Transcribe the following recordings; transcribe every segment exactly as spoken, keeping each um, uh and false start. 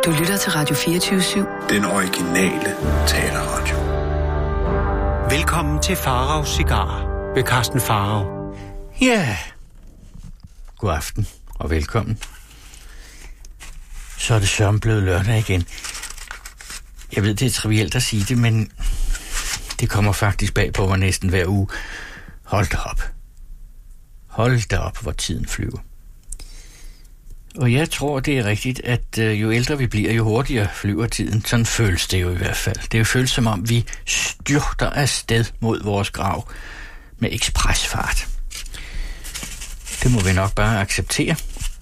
Du lytter til Radio fireogtyve syv. Den originale taleradio. Velkommen til Faraos Cigarer ved Carsten Farao. Ja, god aften og velkommen. Så er det sørme blevet lørdag igen. Jeg ved, det er trivielt at sige det, men det kommer faktisk bag på mig næsten hver uge. Hold da op. Hold da op, hvor tiden flyver. Og jeg tror, det er rigtigt, at øh, jo ældre vi bliver, jo hurtigere flyver tiden. Sådan føles det jo i hvert fald. Det føles som om, vi styrter afsted mod vores grav med ekspresfart. Det må vi nok bare acceptere.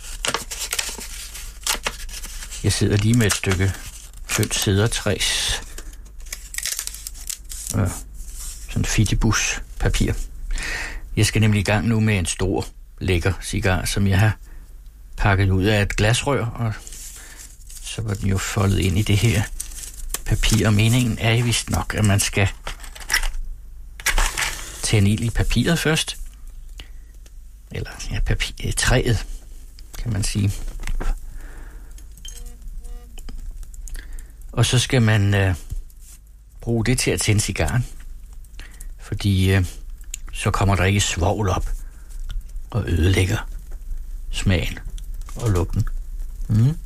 Jeg sidder lige med et stykke tyndt sædertræs. Øh, sådan fidibus papir. Jeg skal nemlig i gang nu med en stor, lækker cigar, som jeg har pakket ud af et glasrør, og så var den jo foldet ind i det her papir, og meningen er jo vist nok, at man skal tænde ild i papiret først, eller ja, papir, træet, kan man sige. Og så skal man øh, bruge det til at tænde cigaren, fordi øh, så kommer der ikke svovl op og ødelægger smagen og lugten. Mm.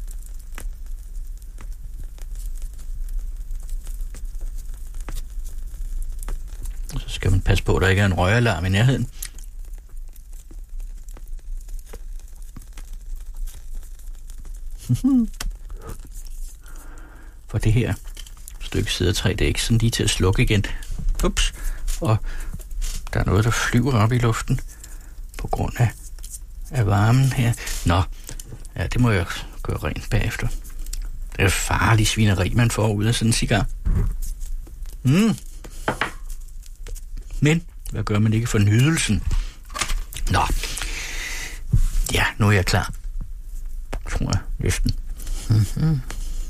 Og så skal man passe på, at der ikke er en røgalarm i nærheden. For det her stykke sædertræ, det er ikke sådan lige til at slukke igen. Ups. Og der er noget, der flyver op i luften på grund af, af varmen her. Nå, ja, det må jeg gøre rent bagefter. Det er farlig svineri, man får ud af sådan en cigar. Mm. Men, hvad gør man ikke for nydelsen? Nå, ja, nu er jeg klar. Tror jeg, næsten. Mm-hmm.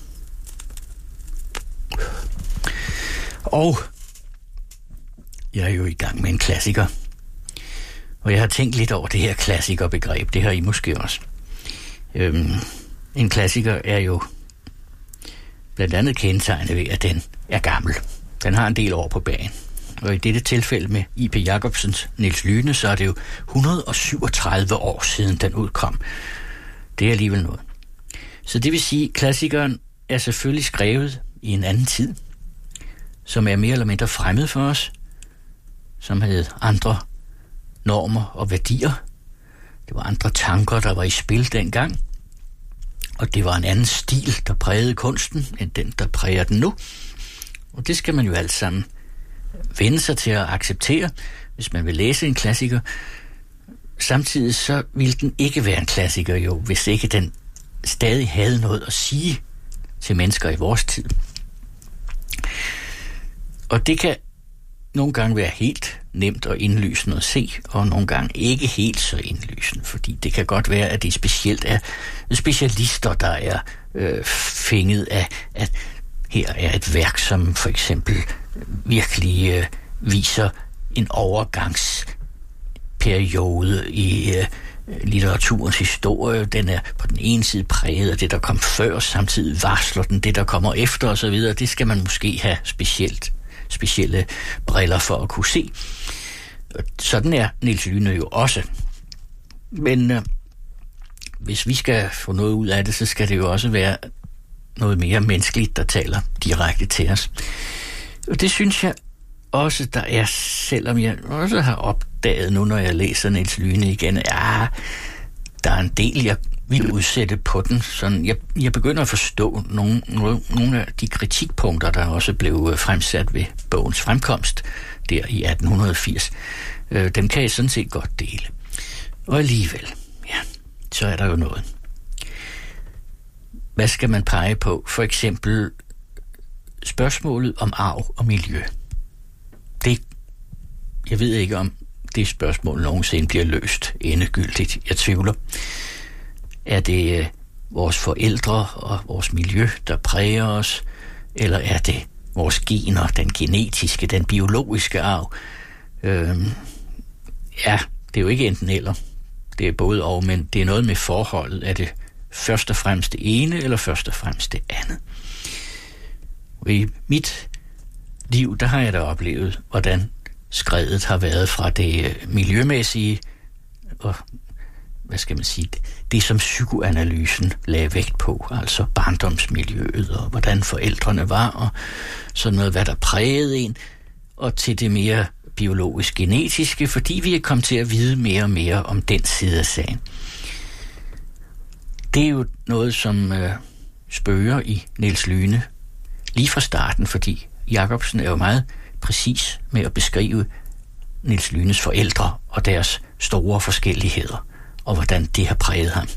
Og jeg er jo i gang med en klassiker. Og jeg har tænkt lidt over det her klassikerbegreb. Det har I måske også. Øhm, en klassiker er jo blandt andet kendetegnet ved, at den er gammel. Den har en del år på bagen. Og i dette tilfælde med I P Jacobsens Niels Lyhne, så er det jo et hundrede og syvogtredive år siden den udkom. Det er alligevel noget. Så det vil sige, at klassikeren er selvfølgelig skrevet i en anden tid, som er mere eller mindre fremmed for os, som havde andre normer og værdier. Det var andre tanker, der var i spil dengang. Og det var en anden stil, der prægede kunsten, end den, der præger den nu. Og det skal man jo alt sammen vende sig til at acceptere, hvis man vil læse en klassiker. Samtidig så ville den ikke være en klassiker jo, hvis ikke den stadig havde noget at sige til mennesker i vores tid. Og det kan nogle gange være helt nemt og indlysende at se, og nogle gange ikke helt så indlysende, fordi det kan godt være, at det specielt er specialister, der er øh, fænget af, at her er et værk, som for eksempel virkelig øh, viser en overgangsperiode i øh, litteraturens historie. Den er på den ene side præget af det, der kom før, og samtidig varsler den det, der kommer efter osv. Det skal man måske have specielt specielle briller for at kunne se. Sådan er Niels Lyhne jo også. Men øh, hvis vi skal få noget ud af det, så skal det jo også være noget mere menneskeligt, der taler direkte til os. Og det synes jeg også, der er, selvom jeg også har opdaget nu, når jeg læser Niels Lyhne igen, ja, der er en del, jeg vil udsætte på den. Sådan, jeg, jeg begynder at forstå nogle, nogle af de kritikpunkter, der også blev fremsat ved bogens fremkomst der i atten firs. Øh, dem kan jeg sådan set godt dele. Og alligevel, ja, så er der jo noget. Hvad skal man pege på? For eksempel spørgsmålet om arv og miljø. Det, jeg ved ikke, om det spørgsmål nogensinde bliver løst endegyldigt. Jeg tvivler. Er det øh, vores forældre og vores miljø, der præger os? Eller er det vores gener, den genetiske, den biologiske arv? Øh, ja, det er jo ikke enten eller. Det er både og, men det er noget med forholdet. Er det først og fremmest det ene, eller først og fremmest det andet. Og i mit liv, der har jeg da oplevet, hvordan skredet har været fra det miljømæssige, og hvad skal man sige, det som psykoanalysen lagde vægt på, altså barndomsmiljøet, og hvordan forældrene var, og sådan noget, hvad der prægede en, og til det mere biologisk-genetiske, fordi vi er kommet til at vide mere og mere om den side af sagen. Det er jo noget, som øh, spørger i Niels Lyhne lige fra starten, fordi Jacobsen er jo meget præcis med at beskrive Niels Lyhnes forældre og deres store forskelligheder, og hvordan det har præget ham.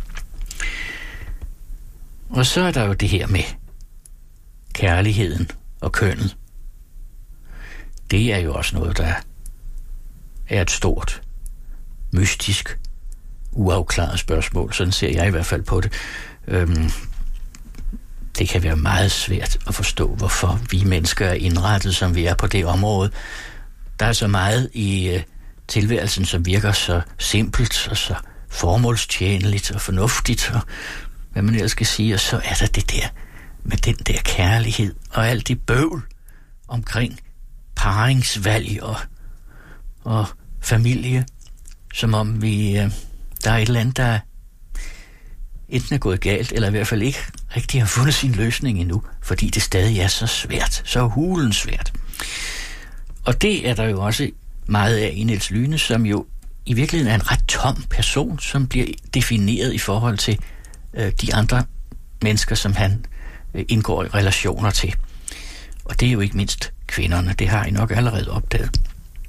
Og så er der jo det her med kærligheden og kønnet. Det er jo også noget, der er et stort, mystisk, uafklaret spørgsmål. Sådan ser jeg i hvert fald på det. Øhm, det kan være meget svært at forstå, hvorfor vi mennesker er indrettet, som vi er på det område. Der er så meget i øh, tilværelsen, som virker så simpelt og så formålstjenligt og fornuftigt, og hvad man ellers skal sige, og så er der det der med den der kærlighed og alt det bøvl omkring paringsvalg og, og familie, som om vi, øh, der er et eller andet, der enten er gået galt, eller i hvert fald ikke rigtig har fundet sin løsning endnu, fordi det stadig er så svært, så hulens svært. Og det er der jo også meget af i Niels Lyhne, som jo i virkeligheden er en ret tom person, som bliver defineret i forhold til øh, de andre mennesker, som han øh, indgår i relationer til. Og det er jo ikke mindst kvinderne, det har I nok allerede opdaget.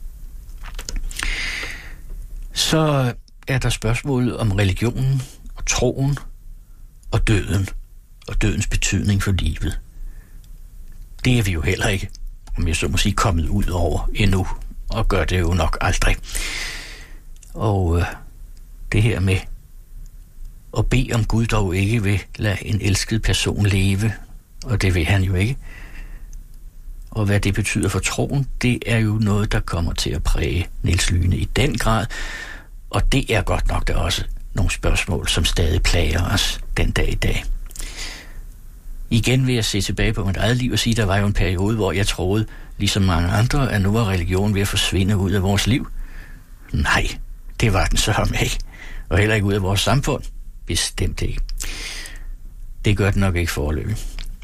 Så er der spørgsmålet om religionen og troen og døden og dødens betydning for livet. Det er vi jo heller ikke, om jeg så må sige, kommet ud over endnu, og gør det jo nok aldrig. Og øh, det her med at bede om Gud dog ikke vil lade en elsket person leve, og det vil han jo ikke. Og hvad det betyder for troen, det er jo noget, der kommer til at præge Niels Lyhne i den grad, og det er godt nok der også nogle spørgsmål, som stadig plager os den dag i dag. Igen vil jeg se tilbage på mit eget liv og sige, at der var jo en periode, hvor jeg troede, ligesom mange andre, at nu var religion ved at forsvinde ud af vores liv. Nej, det var den så ikke. Og heller ikke ud af vores samfund. Bestemt ikke. Det gør den nok ikke foreløbig.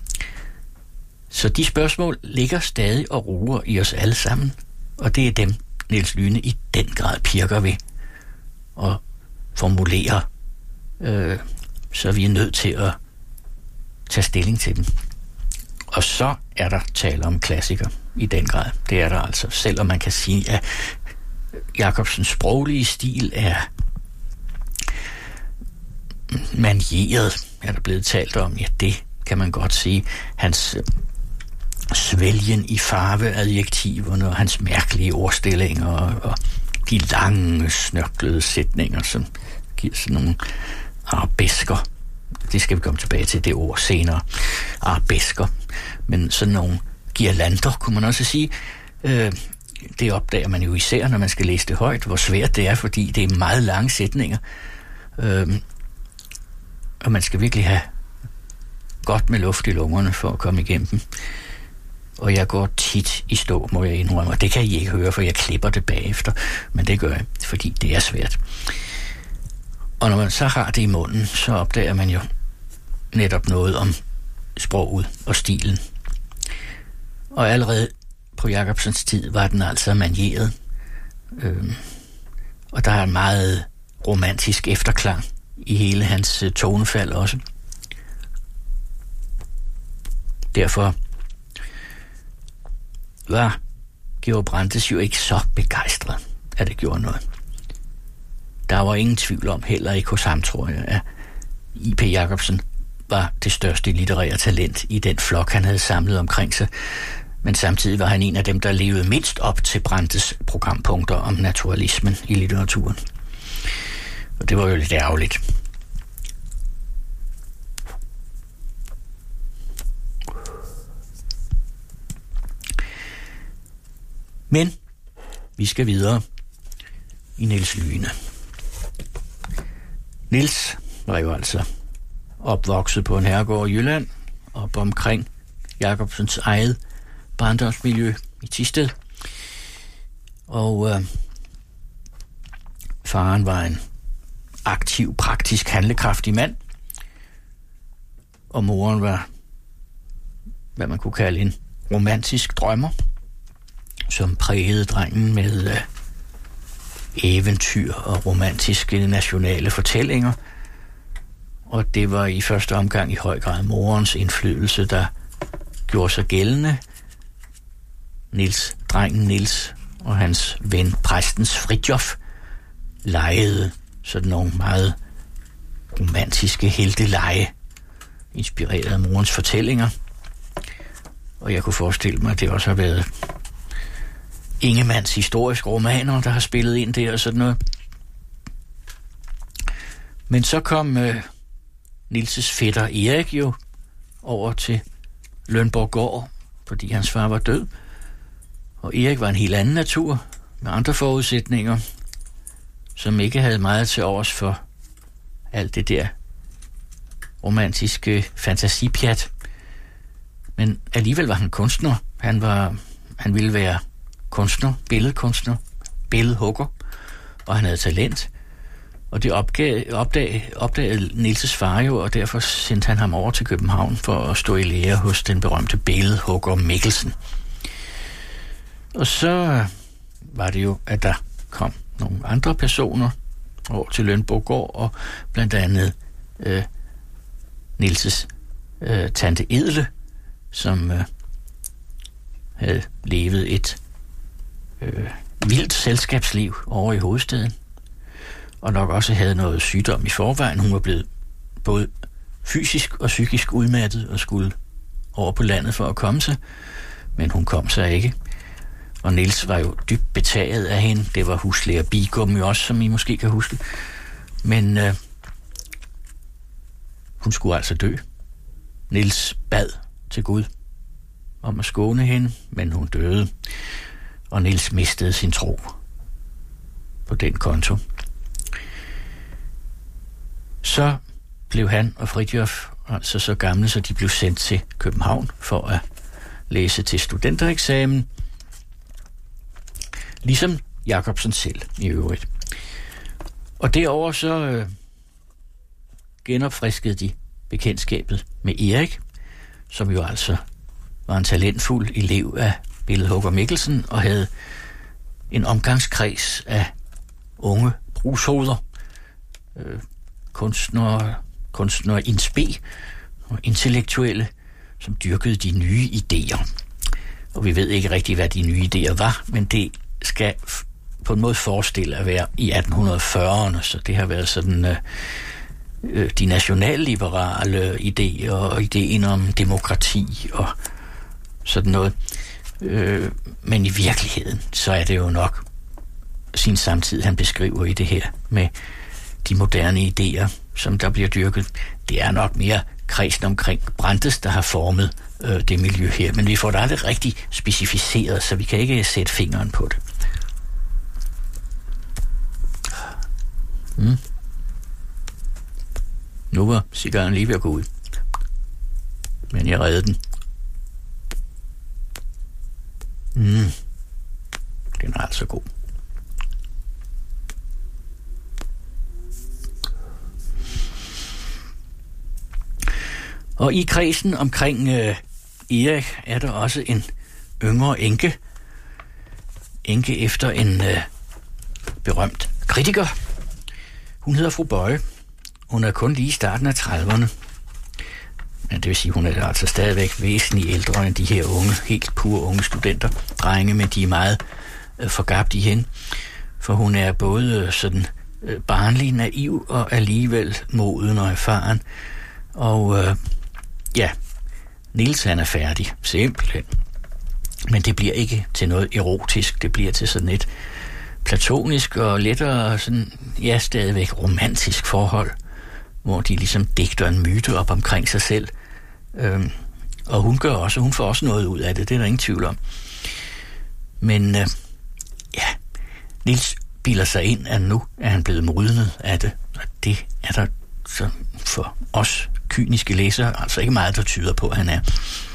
Så de spørgsmål ligger stadig og ruer i os alle sammen, og det er dem, Niels Lyhne i den grad pirker ved og formulerer, øh, så vi er nødt til at tage stilling til dem. Og så er der tale om klassiker i den grad. Det er der altså, selvom man kan sige, at Jacobsens sproglige stil er manieret, er der blevet talt om. Ja, det kan man godt sige. Hans svælgen i farveadjektiverne og hans mærkelige ordstillinger og, og de lange, snørklede sætninger, som giver sådan nogle arabesker. Det skal vi komme tilbage til, det ord senere. Arabesker. Men sådan nogle girlander, kunne man også sige. Øh, det opdager man jo især, når man skal læse det højt, hvor svært det er, fordi det er meget lange sætninger. Øh, og man skal virkelig have godt med luft i lungerne for at komme igennem dem. Og jeg går tit i stå, må jeg indrømme. Og det kan I ikke høre, for jeg klipper det bagefter. Men det gør jeg, fordi det er svært. Og når man så har det i munden, så opdager man jo netop noget om sproget og stilen. Og allerede på Jacobsens tid var den altså manieret. Øhm, og der er en meget romantisk efterklang i hele hans øh, tonefald også. Derfor var Georg Brandes jo ikke så begejstret, at det gjorde noget. Der var ingen tvivl om, heller ikke hos ham, tror jeg, at I P Jacobsen var det største litterære talent i den flok, han havde samlet omkring sig. Men samtidig var han en af dem, der levede mindst op til Brandes programpunkter om naturalismen i litteraturen. Og det var jo lidt ærgerligt. Men vi skal videre i Niels Lyhne. Niels var jo altså opvokset på en herregård i Jylland, op omkring Jacobsens eget barndomsmiljø i Thisted. Og øh, faren var en aktiv, praktisk, handlekraftig mand, og moren var, hvad man kunne kalde en romantisk drømmer, som prægede drengen med øh, eventyr og romantiske nationale fortællinger. Og det var i første omgang i høj grad morens indflydelse, der gjorde sig gældende. Niels, drengen Niels og hans ven præstens Fridtjof legede sådan nogle meget romantiske helteleje, inspireret af morens fortællinger. Og jeg kunne forestille mig, at det også har været Ingemanns historiske romaner, der har spillet ind der og sådan noget. Men så kom øh, Nielses fætter Erik jo over til Lønborggård, fordi hans far var død. Og Erik var en helt anden natur, med andre forudsætninger, som ikke havde meget til overs for alt det der romantiske fantasipjat. Men alligevel var han kunstner. Han var, han ville være kunstner, billedkunstner, billedhugger, og han havde talent. Og det opgav, opdag, opdagede Nielses far jo, og derfor sendte han ham over til København for at stå i lære hos den berømte billedhugger Mikkelsen. Og så var det jo, at der kom nogle andre personer over til Lønborggård, og blandt andet øh, Nielses øh, tante Edle, som øh, havde levet et øh, vildt selskabsliv over i hovedstaden, og nok også havde noget sygdom i forvejen. Hun var blevet både fysisk og psykisk udmattet og skulle over på landet for at komme sig, men hun kom sig ikke. Og Niels var jo dybt betaget af hende. Det var huslærer Bigum jo også, som I måske kan huske. Men øh, hun skulle altså dø. Niels bad til Gud om at skåne hende, men hun døde. Og Niels mistede sin tro på den konto. Så blev han og Fridtjof altså så gamle, så de blev sendt til København for at læse til studentereksamen. Ligesom Jacobsen selv i øvrigt. Og derover så øh, genopfriskede de bekendtskabet med Erik, som jo altså var en talentfuld elev af billedhugger Mikkelsen og havde en omgangskreds af unge brugshoveder, øh, kunstnere, kunstnere in spe og intellektuelle, som dyrkede de nye idéer. Og vi ved ikke rigtig, hvad de nye idéer var, men det skal på en måde forestille at være i atten fyrrerne, så det har været sådan øh, øh, de nationalliberale idéer og ideen om demokrati og sådan noget. Øh, men i virkeligheden, så er det jo nok sin samtid, han beskriver i det her med de moderne idéer, som der bliver dyrket. Det er nok mere kredsen omkring Brandes, der har formet øh, det miljø her, men vi får det aldrig rigtig specificeret, så vi kan ikke sætte fingeren på det. Mm. Nu var cigaren lige ved at gå ud, men jeg reddede den. Mm. Den er altså god. Og i kredsen omkring øh, Erik er der også en yngre enke. Enke efter en øh, berømt kritiker. Hun hedder fru Bøje. Hun er kun lige i starten af trediverne. Men det vil sige, hun er altså stadigvæk væsentligt ældre end de her unge, helt pure unge studenter, drenge, men de er meget øh, forgabt i hende. For hun er både øh, sådan øh, barnlig, naiv og alligevel moden og erfaren. Og øh, ja, Niels han er færdig, simpelthen. Men det bliver ikke til noget erotisk, det bliver til sådan et platonisk og lettere, sådan, ja, stadigvæk romantisk forhold, hvor de ligesom digter en myte op omkring sig selv. Øhm, og hun gør også, hun får også noget ud af det, det er der ingen tvivl om. Men øh, ja, Niels bilder sig ind, at nu er han blevet modnet af det, og det er der så for os kyniske læser altså ikke meget, der tyder på, at han er.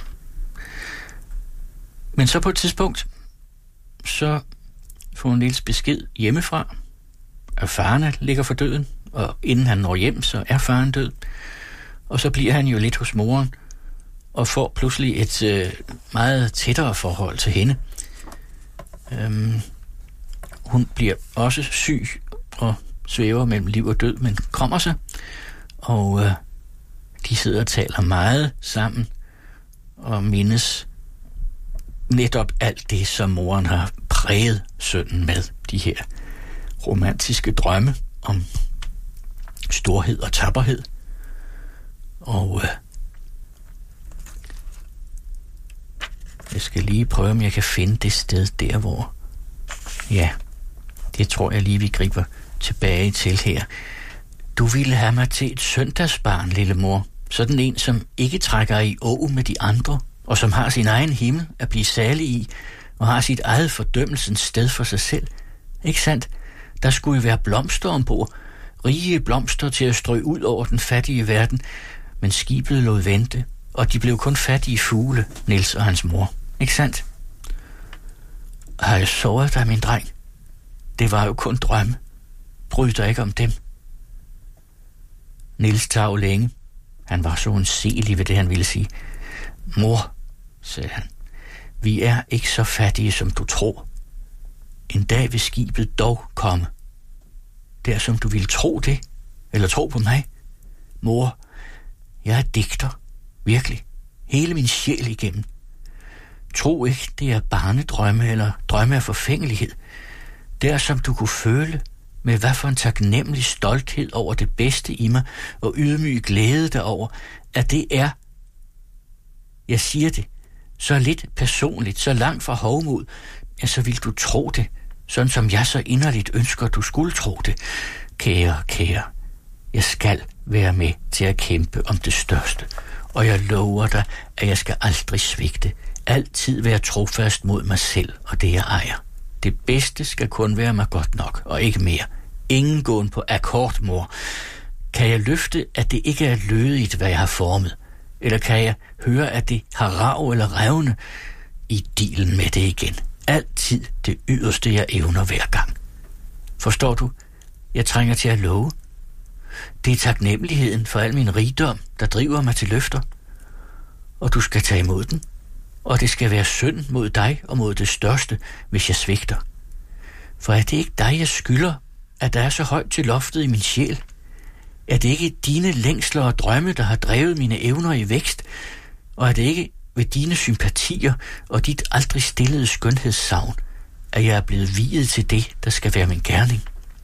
Men så på et tidspunkt, så får Niels besked hjemmefra, at faren ligger for døden, og inden han når hjem, så er faren død. Og så bliver han jo lidt hos moren, og får pludselig et øh, meget tættere forhold til hende. Øhm, hun bliver også syg og svæver mellem liv og død, men kommer sig, og øh, de sidder og taler meget sammen, og mindes netop alt det, som moren har præget sønnen med, de her romantiske drømme om storhed og tapperhed. Og øh, jeg skal lige prøve, om jeg kan finde det sted der, hvor... Ja, det tror jeg lige, vi griber tilbage til her. Du ville have mig til et søndagsbarn, lille mor. Sådan en, som ikke trækker i å med de andre, og som har sin egen himmel at blive salig i, og har sit eget fordømmelsens sted for sig selv. Ikke sandt? Der skulle jo være blomster ombord, rige blomster til at strø ud over den fattige verden, men skibet lod vente, og de blev kun fattige fugle, Niels og hans mor. Ikke sandt? Har jeg såret dig, min dreng? Det var jo kun drømme. Bryd dig ikke om dem. Niels tager jo længe. Han var så undsigelig ved det, han ville sige. Mor, sagde han, vi er ikke så fattige, som du tror. En dag vil skibet dog komme. Det er, som du ville tro det, eller tro på mig. Mor, jeg er digter. Virkelig. Hele min sjæl igennem. Tro ikke, det er barnedrømme eller drømme af forfængelighed. Det er, som du kunne føle, med hvad for en taknemmelig stolthed over det bedste i mig, og ydmyg glæde derover, at det er, jeg siger det, så lidt personligt, så langt fra hovmod, ja, så vil du tro det, sådan som jeg så inderligt ønsker, du skulle tro det. Kære, kære, jeg skal være med til at kæmpe om det største, og jeg lover dig, at jeg skal aldrig svigte, altid være trofast mod mig selv og det, jeg ejer. Det bedste skal kun være mig godt nok, og ikke mere. Ingen gåen på akkord, mor. Kan jeg løfte, at det ikke er lødigt, hvad jeg har formet? Eller kan jeg høre, at det har rav eller revne? I dealen med det igen. Altid det yderste, jeg evner hver gang. Forstår du? Jeg trænger til at love. Det er taknemmeligheden for al min rigdom, der driver mig til løfter. Og du skal tage imod den. Og det skal være synd mod dig og mod det største, hvis jeg svigter. For er det ikke dig, jeg skylder, at der er så højt til loftet i min sjæl? Er det ikke dine længsler og drømme, der har drevet mine evner i vækst? Og er det ikke ved dine sympatier og dit aldrig stillede skønhedssavn, at jeg er blevet viet til det, der skal være min gerning?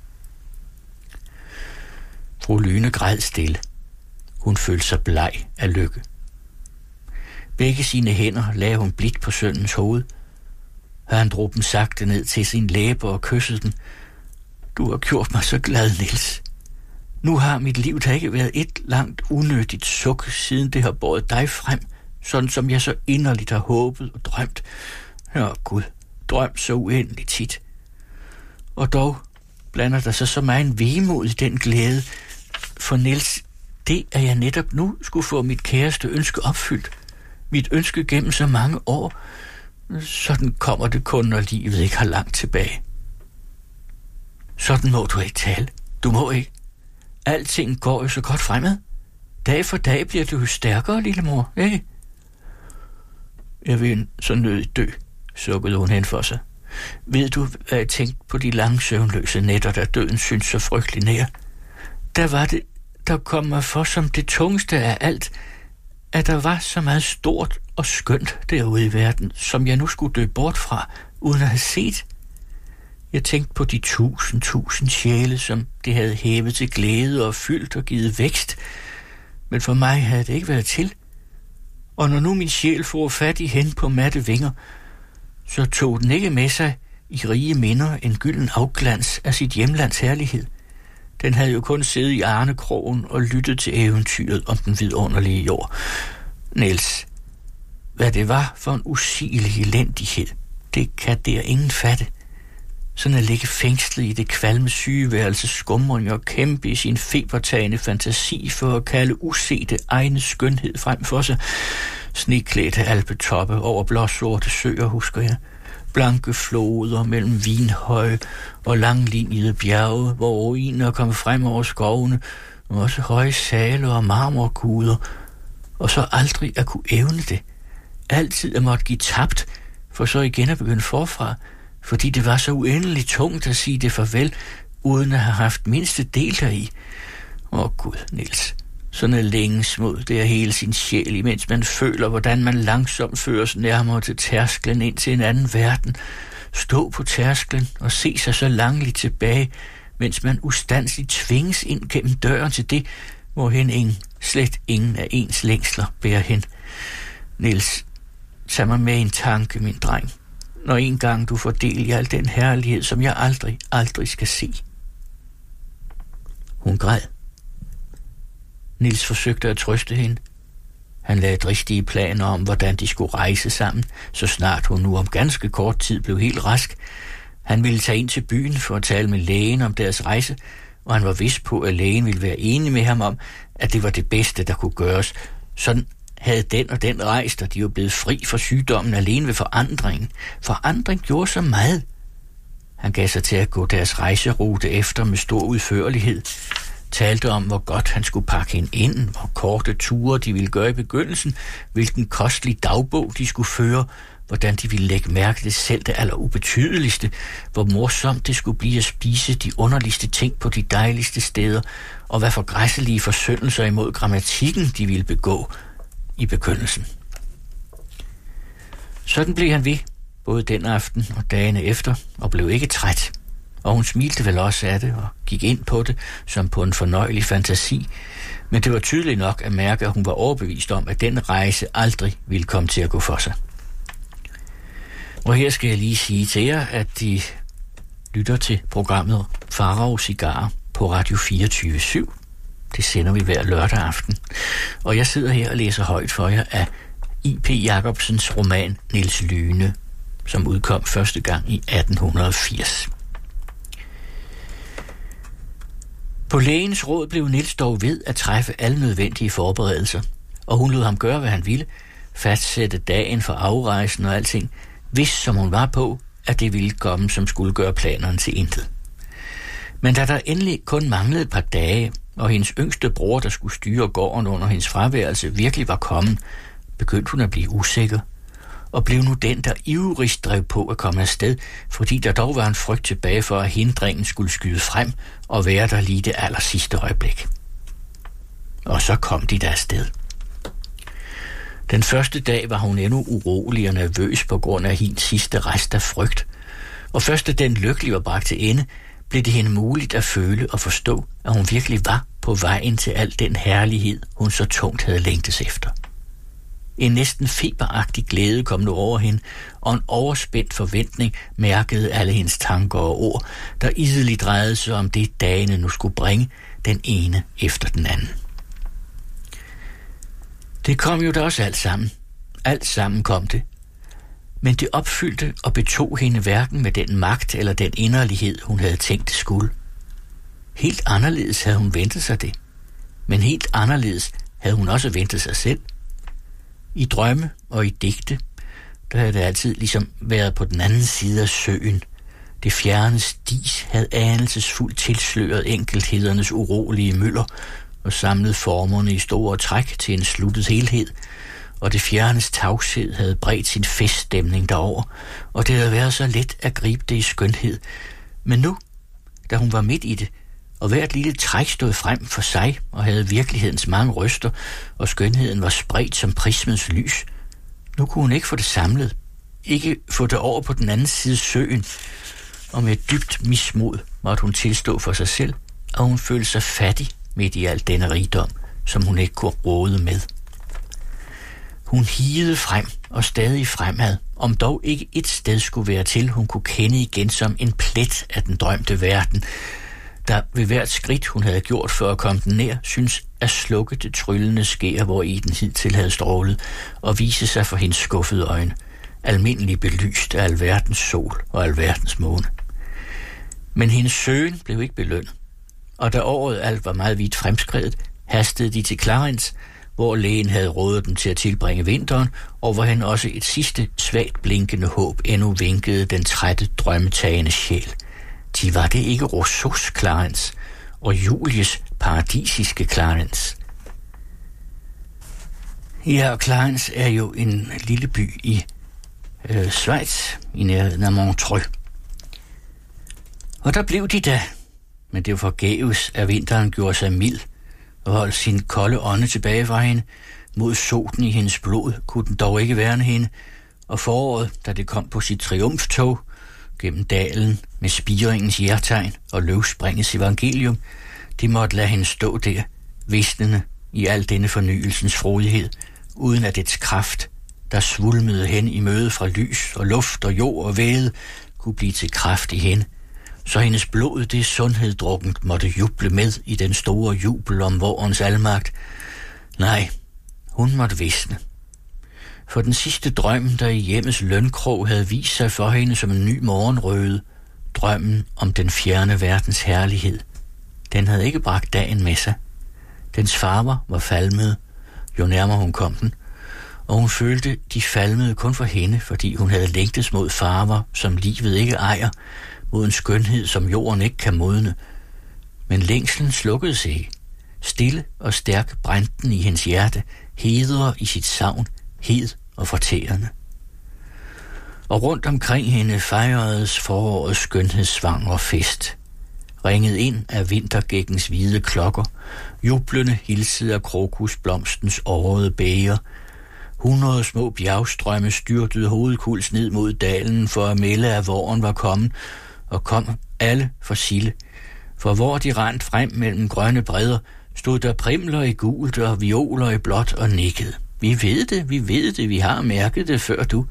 Fru Lyne græd stille. Hun følte sig bleg af lykke. Begge sine hænder lagde hun blidt på sønnens hoved. Han drog dem sagte ned til sin læber og kyssede den. Du har gjort mig så glad, Niels. Nu har mit liv da ikke været et langt unødigt suk, siden det har båret dig frem, sådan som jeg så inderligt har håbet og drømt. Hør Gud, drøm så uendeligt tit. Og dog blander der sig så meget vemod i den glæde, for Niels, det er jeg netop nu skulle få mit kæreste ønske opfyldt. Mit ønske gennem så mange år, sådan kommer det kun, når livet ikke har langt tilbage. Sådan må du ikke tale. Du må ikke. Alting går jo så godt fremad. Dag for dag bliver du jo stærkere, lille mor, ikke? Jeg vil så nødigt dø, sukkede hun hen for sig. Ved du, hvad jeg tænkte på de lange søvnløse nætter, da døden synes så frygtelig nær? Der var det, der kom mig for som det tungeste af alt, at der var så meget stort og skønt derude i verden, som jeg nu skulle dø bort fra, uden at have set. Jeg tænkte på de tusind, tusind sjæle, som det havde hævet til glæde og fyldt og givet vækst. Men for mig havde det ikke været til. Og når nu min sjæl får fat i hen på matte vinger, så tog den ikke med sig i rige minder en gylden afglans af sit hjemlands herlighed. Den havde jo kun siddet i Arnekrogen og lyttet til eventyret om den vidunderlige jord. Niels, hvad det var for en usigelig elendighed, det kan der ingen fatte. sådan at ligge fængslet i det kvalme sygeværelse, skumring og kæmpe i sin febertagende fantasi for at kalde usete egne skønhed frem for sig. Sneklædte alpetoppe over blåsorte søer, husker jeg. Blanke floder mellem vinhøje og langlinjede bjerge, hvor ruiner kom frem over skovene, og også høje sale og marmorguder, og så aldrig at kunne evne det. Altid at måtte give tabt, for så igen at begynde forfra, fordi det var så uendeligt tungt at sige det farvel, uden at have haft mindste del deri. Åh Gud, Niels, sådan er længes mod det af hele sin sjæl, imens man føler, hvordan man langsomt føres nærmere til tærsklen ind til en anden verden. Stå på tærsklen og se sig så langligt tilbage, mens man ustandsligt tvinges ind gennem døren til det, hvorhen ingen, slet ingen af ens længsler bærer hen. Niels, tag mig med en tanke, min dreng, når en gang du får del i al den herlighed, som jeg aldrig, aldrig skal se. Hun græd. Niels forsøgte at trøste hende. Han lagde dristige planer om, hvordan de skulle rejse sammen, så snart hun nu om ganske kort tid blev helt rask. Han ville tage ind til byen for at tale med lægen om deres rejse, og han var vidst på, at lægen ville være enig med ham om, at det var det bedste, der kunne gøres. Sådan havde den og den rejst, og de var blevet fri for sygdommen alene ved forandringen. Forandring gjorde så meget. Han gav sig til at gå deres rejserute efter med stor udførlighed, talte om, hvor godt han skulle pakke hende ind, hvor korte ture de ville gøre i begyndelsen, hvilken kostelig dagbog de skulle føre, hvordan de ville lægge mærke til selv det allerubetydeligste, hvor morsomt det skulle blive at spise de underligste ting på de dejligste steder, og hvad for græsselige forsyndelser imod grammatikken de ville begå i begyndelsen. Sådan blev han ved, både den aften og dagene efter, og blev ikke træt. Og hun smilte vel også af det og gik ind på det, som på en fornøjelig fantasi. Men det var tydeligt nok at mærke, at hun var overbevist om, at den rejse aldrig ville komme til at gå for sig. Og her skal jeg lige sige til jer, at de lytter til programmet Farao Cigar på Radio fireogtyve syv. Det sender vi hver lørdag aften. Og jeg sidder her og læser højt for jer af I P Jacobsens roman Niels Lyne, som udkom første gang i atten firs. På lægens råd blev Niels dog ved at træffe alle nødvendige forberedelser, og hun lod ham gøre, hvad han ville, fastsætte dagen for afrejsen og alting, hvis som hun var på, at det ville komme, som skulle gøre planerne til intet. Men da der endelig kun manglede et par dage, og hendes yngste bror, der skulle styre gården under hendes fraværelse, virkelig var kommet, begyndte hun at blive usikker, og blev nu den, der ivrigst drev på at komme afsted, fordi der dog var en frygt tilbage for, at hindringen skulle skyde frem og være der lige det aller sidste øjeblik. Og så kom de der afsted. Den første dag var hun endnu urolig og nervøs på grund af hendes sidste rest af frygt, og først da den lykkelig var bragt til ende, blev det hende muligt at føle og forstå, at hun virkelig var på vejen til al den herlighed, hun så tungt havde længtes efter. En næsten feberagtig glæde kom nu over hende, og en overspændt forventning mærkede alle hendes tanker og ord, der ideligt drejede sig om det, dagene nu skulle bringe, den ene efter den anden. Det kom jo da også alt sammen. Alt sammen kom det. Men det opfyldte og betog hende hverken med den magt eller den inderlighed, hun havde tænkt det skulle. Helt anderledes havde hun ventet sig det. Men helt anderledes havde hun også ventet sig selv. I drømme og i digte, der havde det altid ligesom været på den anden side af søen. Det fjerne stis havde anelsesfuldt tilsløret enkelthedernes urolige mylder og samlet formerne i store træk til en sluttet helhed, og det fjernes tavshed havde bredt sin feststemning derover, og det havde været så let at gribe det i skønhed. Men nu, da hun var midt i det, og hvert lille træk stod frem for sig og havde virkelighedens mange røster, og skønheden var spredt som prismens lys, nu kunne hun ikke få det samlet, ikke få det over på den anden side søen, og med dybt mismod måtte hun tilstå for sig selv, og hun følte sig fattig midt i al denne rigdom, som hun ikke kunne råde med. Hun higede frem og stadig fremad, om dog ikke et sted skulle være til, hun kunne kende igen som en plet af den drømte verden, der ved hvert skridt, hun havde gjort for at komme den nær, synes at slukke det tryllende skær, hvor i den hidtil havde strålet, og vise sig for hendes skuffede øjne, almindelig belyst af alverdens sol og alverdens måne. Men hendes søgen blev ikke belønnet, og da året alt var meget vidt fremskredet, hastede de til Clarence, hvor lægen havde rådet dem til at tilbringe vinteren, og hvor han også et sidste svagt blinkende håb endnu vinkede den trætte, drømmetagende sjæl. De var det ikke Rousseaus Clarence og Julies paradisiske Clarence. Ja, Clarence er jo en lille by i øh, Schweiz, i nærheden af Montreux. Og der blev de da, men det var forgæves, at vinteren gjorde sig mild og holdt sin kolde ånde tilbage fra hende. Mod solen i hendes blod kunne den dog ikke værne hende, og foråret, da det kom på sit triumftog gennem dalen med spiringens hjertegn og løvspringets evangelium, de måtte lade hende stå der, visnende i al denne fornyelsens frodighed, uden at dets kraft, der svulmede hen i møde fra lys og luft og jord og væde, kunne blive til kraft i hende, så hendes blod det sundhed drukkent måtte juble med i den store jubel om vorens almagt. Nej, hun måtte visne. For den sidste drøm, der i hjemmets lønkrog havde vist sig for hende som en ny morgenrøde, drømmen om den fjerne verdens herlighed, den havde ikke bragt dagen med sig. Dens farver var falmede, jo nærmere hun kom den, og hun følte, de falmede kun for hende, fordi hun havde længtes mod farver, som livet ikke ejer, mod en skønhed, som jorden ikke kan modne. Men længslen slukkede sig ikke. Stille og stærk brændte den i hendes hjerte, hedere i sit savn, hed og fortærende. Og rundt omkring hende fejredes forårets skønhedssvangre fest. Ringet ind af vintergækkens hvide klokker, jublende hilsede af krokusblomstens årede bæger. Hundrede små bjergstrømme styrtede hovedkuls ned mod dalen for at melde, at våren var kommet, og kom alle for Sille. For hvor de rent frem mellem grønne bredder, stod der primler i gult og violer i blåt og nikkede. Vi ved det, vi ved det, vi har mærket det før du.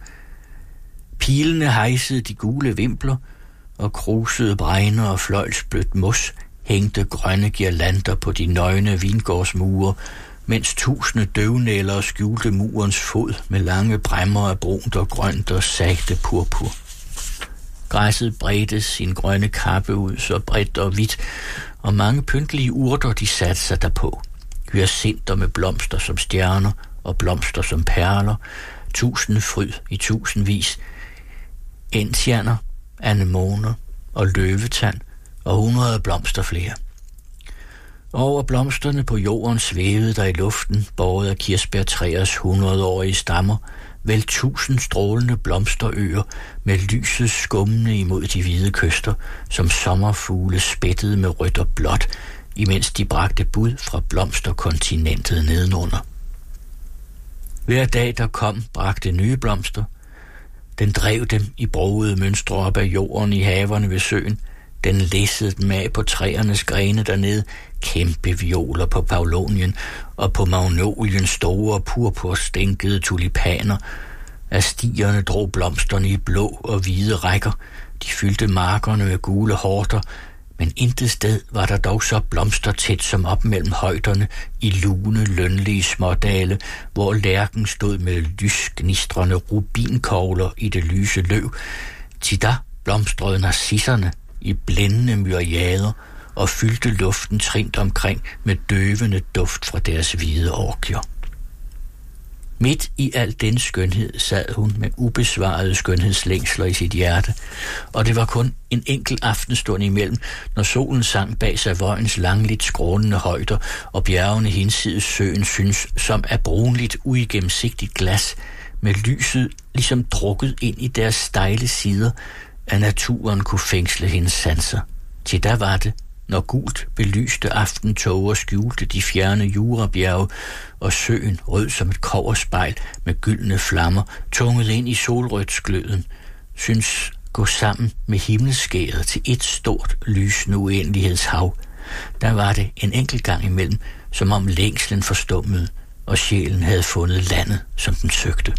Pilene hejsede de gule vimpler, og krusede bregner og fløjlsblødt mos hængte grønne girlander på de nøgne vingårdsmure, mens tusinde døvnæller skjulte murens fod med lange bræmmer af brunt og grønt og sagte purpur. Græsset bredte sin grønne kappe ud så bredt og hvidt, og mange pyntelige urter de satte sig derpå. Hyacinter med blomster som stjerner og blomster som perler, tusinde fryd i tusindvis, enzianer, anemoner og løvetand og hundrede blomster flere. Over blomsterne på jorden svævede der i luften, båret af kirsebærtræers hundredårige stammer, vel tusind strålende blomsterøer med lyset skummende imod de hvide kyster, som sommerfugle spættede med rødt og blåt, imens de bragte bud fra blomsterkontinentet nedenunder. Hver dag der kom, bragte nye blomster. Den drev dem i broede mønstre op af jorden i haverne ved søen. Den læssede dem af på træernes grene dernede, kæmpe violer på Paulonien og på magnoliens store purpurstænkede tulipaner. Af stierne drog blomsterne i blå og hvide rækker. De fyldte markerne med gule horter, men intet sted var der dog så blomstertæt som op mellem højderne i lune, lønlige smådale, hvor lærken stod med lysgnistrende rubinkogler i det lyse løv. Til der blomstrede narcisserne i blændende myriader og fyldte luften trint omkring med døvende duft fra deres hvide orkier. Midt i al den skønhed sad hun med ubesvarede skønhedslængsler i sit hjerte, og det var kun en enkelt aftenstund imellem, når solen sang bag Savoyens langligt skrånende højder, og bjergene hinsides søen synes som af brunligt uigennemsigtigt glas, med lyset ligesom drukket ind i deres stejle sider, at naturen kunne fængsle hendes sanser. Til da var det, når gult belyste aftentåger skjulte de fjerne Jurabjerge, og søen rød som et kobberspejl med gyldne flammer, tunget ind i solrødsgløden, synes gå sammen med himmelskæret til et stort lysende uendelighedshav. Der var det en enkelt gang imellem, som om længslen forstummede, og sjælen havde fundet landet, som den søgte.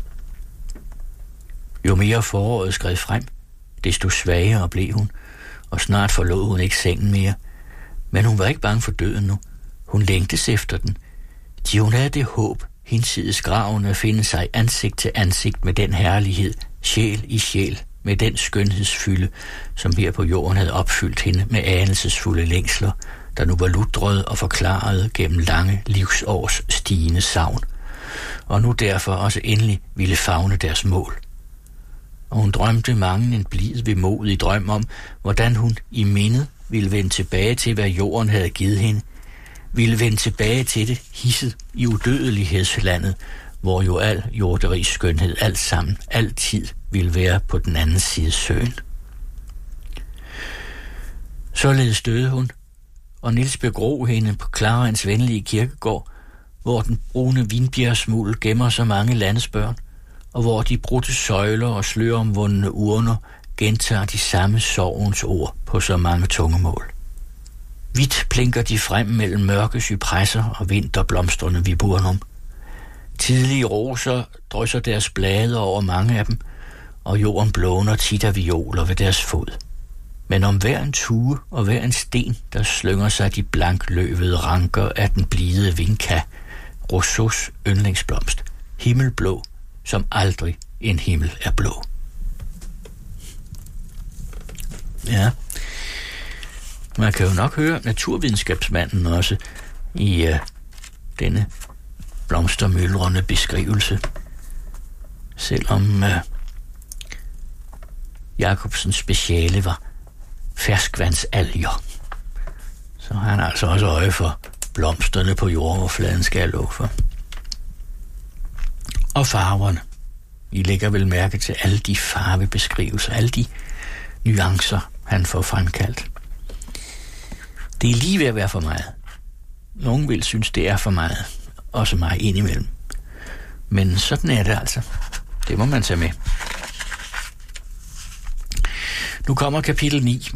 Jo mere foråret skred frem, desto svagere blev hun, og snart forlod hun ikke sengen mere. Men hun var ikke bange for døden nu. Hun længtes efter den. De hun havde det håb, hinsides graven, at finde sig ansigt til ansigt med den herlighed, sjæl i sjæl, med den skønhedsfylde, som her på jorden havde opfyldt hende med anelsesfulde længsler, der nu var lutrede og forklarede gennem lange livsårs stigende savn, og nu derfor også endelig ville favne deres mål. Og hun drømte mange en blid vemodig drøm om, hvordan hun i mindet ville vende tilbage til, hvad jorden havde givet hende, ville vende tilbage til det hisset i udødelighedslandet, hvor jo al jorderig skønhed alt sammen altid ville være på den anden side søen. Således døde hun, og Niels begrov hende på Klarens venlige kirkegård, hvor den brune vinbjergsmuld gemmer så mange landesbørn, og hvor de brudte søjler og sløromvundne urner gentager de samme sorgens ord på så mange tungemål. Hvidt plinker de frem mellem mørke cypresser og vinterblomstrende viburnum. Tidlige roser drysser deres blade over mange af dem, og jorden blåner tit af violer ved deres fod. Men om hver en tue og hver en sten, der slynger sig de blankløvede ranker af den blide vinka, Rousseaus yndlingsblomst, himmelblå, som aldrig en himmel er blå. Ja, man kan jo nok høre naturvidenskabsmanden også i uh, denne blomstermyldrende beskrivelse, selvom uh, Jacobsens speciale var ferskvandsalger. Så har han altså også øje for blomsterne på jordoverfladen, skal jeg love for. Og farverne. I lægger vel mærke til alle de farvebeskrivelser, alle de nuancer, han får fremkaldt. Det er lige ved at være for meget. Nogen vil synes, det er for meget. Også mig indimellem. Men sådan er det altså. Det må man tage med. Nu kommer kapitel ni.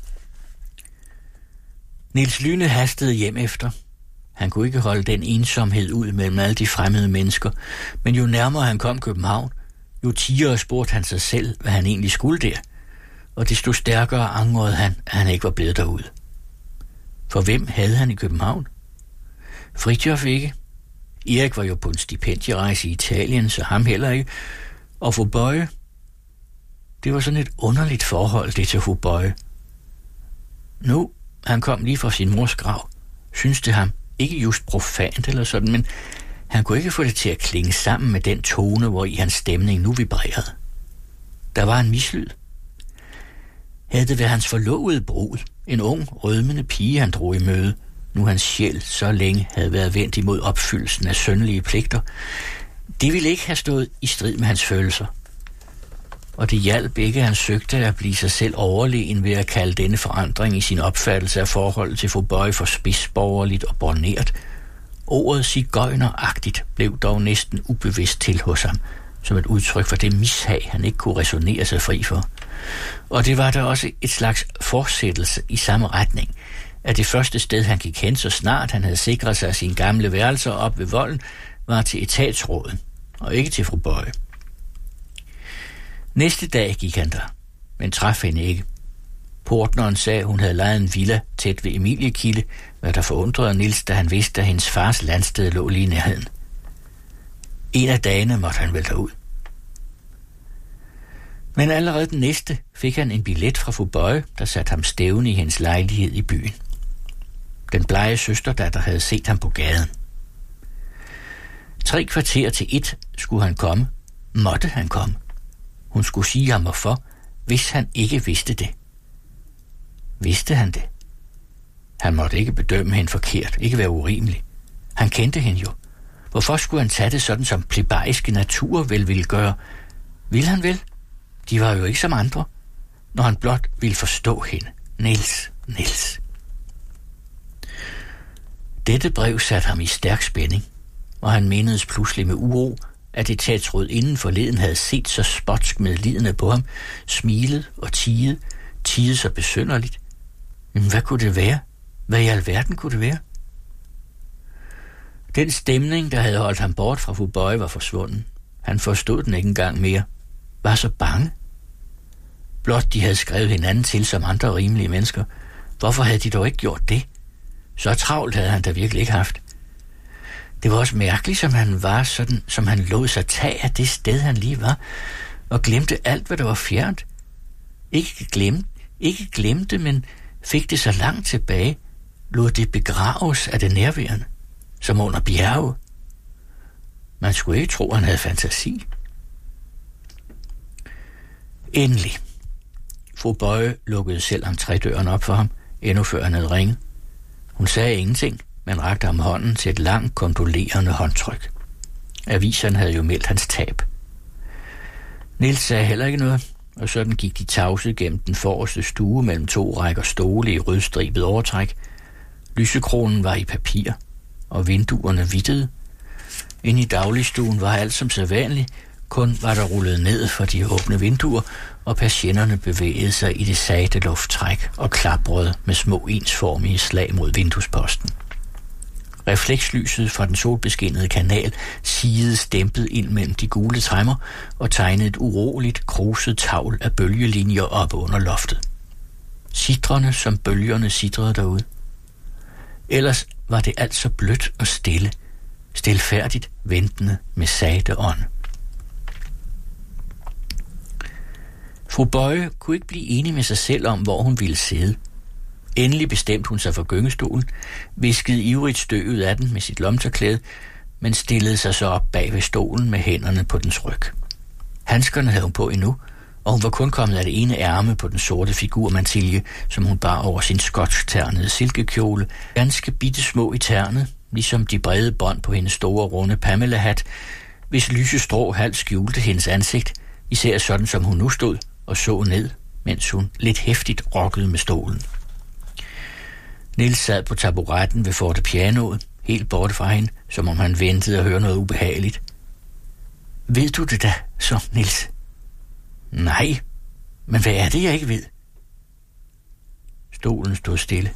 Niels Lyne hastede hjem efter. Han kunne ikke holde den ensomhed ud mellem alle de fremmede mennesker, men jo nærmere han kom København, jo tiere spurgte han sig selv, hvad han egentlig skulle der, og desto stærkere angrede han, at han ikke var blevet derude. For hvem havde han i København? Fridtjof ikke. Erik var jo på en stipendierejse i Italien, så ham heller ikke. Og fru Bøje? Det var sådan et underligt forhold, det til fru Bøje. Nu, han kom lige fra sin mors grav, syntes det ham ikke just profant eller sådan, men han kunne ikke få det til at klinge sammen med den tone, hvor i hans stemning nu vibrerede. Der var en mislyd. Havde det været hans forlovede brud, en ung, rødmende pige, han drog i møde, nu hans sjæl så længe havde været vendt imod opfyldelsen af søndelige pligter, det ville ikke have stået i strid med hans følelser. Og det hjalp ikke, at han søgte at blive sig selv overlegen ved at kalde denne forandring i sin opfattelse af forholdet til fru Bøje for spidsborgerligt og bornert. Ordet sigøjneragtigt blev dog næsten ubevidst til hos ham, som et udtryk for det mishag, han ikke kunne resonere sig fri for. Og det var der også et slags fortsættelse i samme retning, at det første sted, han gik hen, så snart han havde sikret sig sine gamle værelser op ved volden, var til etatsråden, og ikke til fru Bøje. Næste dag gik han der, men traf hende ikke. Portneren sagde, at hun havde lejet en villa tæt ved Emiliekilde, hvad der forundrede Niels, da han vidste, at hendes fars landsted lå lige i nærheden. En af dagene måtte han vel derud. Men allerede den næste fik han en billet fra fru Bøje, der satte ham stævne i hendes lejlighed i byen. Den blege søsterdatter havde set ham på gaden. Tre kvarter til et skulle han komme. Måtte han komme. Hun skulle sige ham hvorfor, hvis han ikke vidste det. Vidste han det? Han måtte ikke bedømme hende forkert, ikke være urimelig. Han kendte hende jo. Hvorfor skulle han tage det sådan, som plebeiske natur vel ville gøre? Vil han vel? De var jo ikke som andre, når han blot ville forstå hende. Niels, Niels. Dette brev satte ham i stærk spænding, og han menedes pludselig med uro, at etatsråd inden forleden havde set så spotsk medlidende på ham, smilet og tiget, tiget så besynderligt. Men hvad kunne det være? Hvad i alverden kunne det være? Den stemning, der havde holdt ham bort fra fru Bøje, var forsvunden. Han forstod den ikke engang mere. Var så bange. Blot de havde skrevet hinanden til som andre rimelige mennesker. Hvorfor havde de dog ikke gjort det? Så travlt havde han da virkelig ikke haft. Det var også mærkeligt, som han var, sådan som han lod sig tage af det sted, han lige var, og glemte alt, hvad der var fjernt. Ikke glemte, ikke glemte, men fik det så langt tilbage, lod det begraves af det nærværende, som under bjerge. Man skulle ikke tro, han havde fantasi. Endelig. Fru Bøje lukkede selv entrédøren op for ham, endnu før han havde ringet. Hun sagde ingenting, men rakte ham hånden til et langt, kondolerende håndtryk. Aviserne havde jo meldt hans tab. Niels sagde heller ikke noget, og sådan gik de tavse gennem den forreste stue mellem to rækker stole i rødstribet overtræk. Lysekronen var i papir, og vinduerne vittede. Inde i dagligstuen var alt som sædvanligt, kun var der rullet ned for de åbne vinduer, og patienterne bevægede sig i det sagte lufttræk og klaprede med små ensformige slag mod vinduesposten. Reflekslyset fra den solbeskinnede kanal sigede stempet ind mellem de gule træmmer og tegnede et uroligt, kruset tavl af bølgelinjer op under loftet. Sitrende som bølgerne sitrede derude. Ellers var det alt så blødt og stille, stilfærdigt ventende med sagte ånd. Fru Bøje kunne ikke blive enig med sig selv om, hvor hun ville sidde. Endelig bestemte hun sig for gyngestolen, viskede ivrigt støvet af den med sit lomterklæde, men stillede sig så op bag ved stolen med hænderne på dens ryg. Handskerne havde hun på endnu, og hun var kun kommet af det ene ærme på den sorte figurmantilje, som hun bar over sin skotsk-ternede silkekjole, ganske bittesmå i ternet, ligesom de brede bånd på hendes store, runde Pamela-hat, hvis lyse strå halvt skjulte hendes ansigt, især sådan som hun nu stod og så ned, mens hun lidt hæftigt rokkede med stolen. Niels sad på taburetten ved fortepianoet, helt borte fra hende, som om han ventede at høre noget ubehageligt. Ved du det da, så, Niels? Nej, men hvad er det, jeg ikke ved? Stolen stod stille.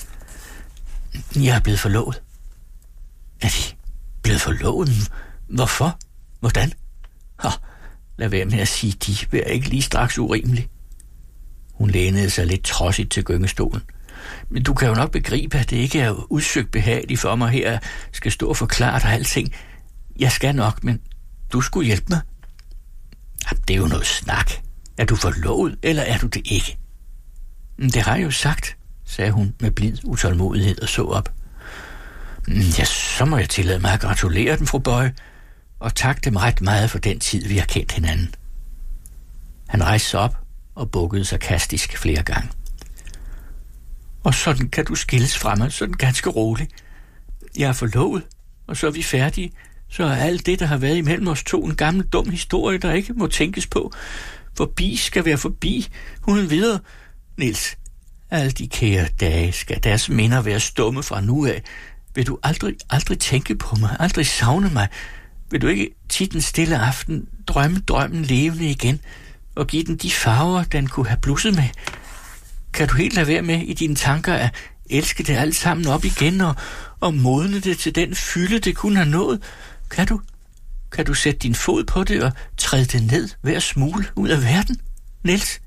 Jeg er blevet forlovet. Er de blevet forlovet? Hvorfor? Hvordan? Ha, lad være med at sige de, vær ikke lige straks urimelig. Hun lænede sig lidt trodsigt til gyngestolen. Men du kan jo nok begribe, at det ikke er udsøgt behageligt for mig her, skal stå og forklare dig alting. Jeg skal nok, men du skulle hjælpe mig. Jamen, det er jo noget snak. Er du forlovet, eller er du det ikke? Det har jeg jo sagt, sagde hun med blid utålmodighed og så op. Ja, så må jeg tillade mig at gratulere den, fru Bøje, og takke dem ret meget for den tid, vi har kendt hinanden. Han rejste sig op og bukkede sarkastisk flere gange. Og sådan kan du skilles fra mig, sådan ganske roligt. Jeg er forlovet, og så er vi færdige. Så er alt det, der har været imellem os to, en gammel dum historie, der ikke må tænkes på. Forbi skal være forbi, uden videre. Niels, alle de kære dage skal deres minder være stumme fra nu af. Vil du aldrig, aldrig tænke på mig, aldrig savne mig? Vil du ikke tit en stille aften drømme drømmen levende igen, og give den de farver, den kunne have blusset med? Kan du helt lade være med i dine tanker at elske det alt sammen op igen, og, og modne det til den fylde, det kunne have nået? Kan du? Kan du sætte din fod på det og træde det ned hver smule ud af verden, Niels?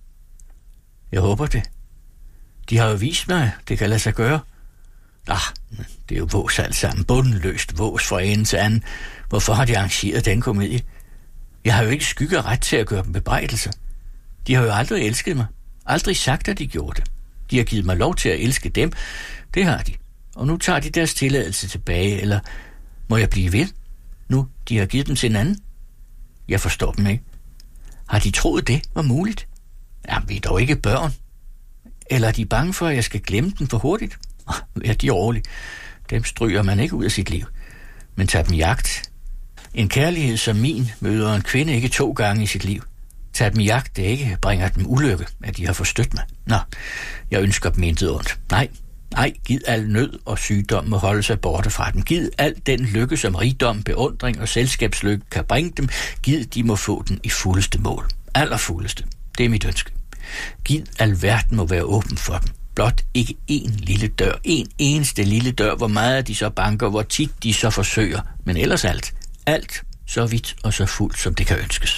Jeg håber det. De har jo vist mig, det kan lade sig gøre. Ah, det er jo vås alt sammen, bundenløst vås fra ende til anden. Hvorfor har de arrangeret den komedie? Jeg har jo ikke skygge ret til at gøre dem bebrejdelser. De har jo aldrig elsket mig. Aldrig sagt, at de gjorde det. De har givet mig lov til at elske dem. Det har de. Og nu tager de deres tilladelse tilbage, eller må jeg blive ved? Nu, de har givet dem til en anden. Jeg forstår dem ikke. Har de troet, det var muligt? Jamen, vi er dog ikke børn. Eller er de bange for, at jeg skal glemme den for hurtigt? Ja, de er rolige. Dem stryger man ikke ud af sit liv. Men tager dem i jagt. En kærlighed som min møder en kvinde ikke to gange i sit liv. Tag dem i jagt, det ikke bringer dem ulykke, at de har forstødt mig. Nå, jeg ønsker dem intet ondt. Nej, nej, gid al nød og sygdom må holde sig borte fra dem. Gid al den lykke, som rigdom, beundring og selskabslykke kan bringe dem. Gid de må få den i fuldeste mål. Allerfuldeste. Det er mit ønske. Gid al verden må være åben for dem. Blot ikke en lille dør, en eneste lille dør, hvor meget de så banker, hvor tit de så forsøger. Men ellers alt, alt så vidt og så fuldt, som det kan ønskes.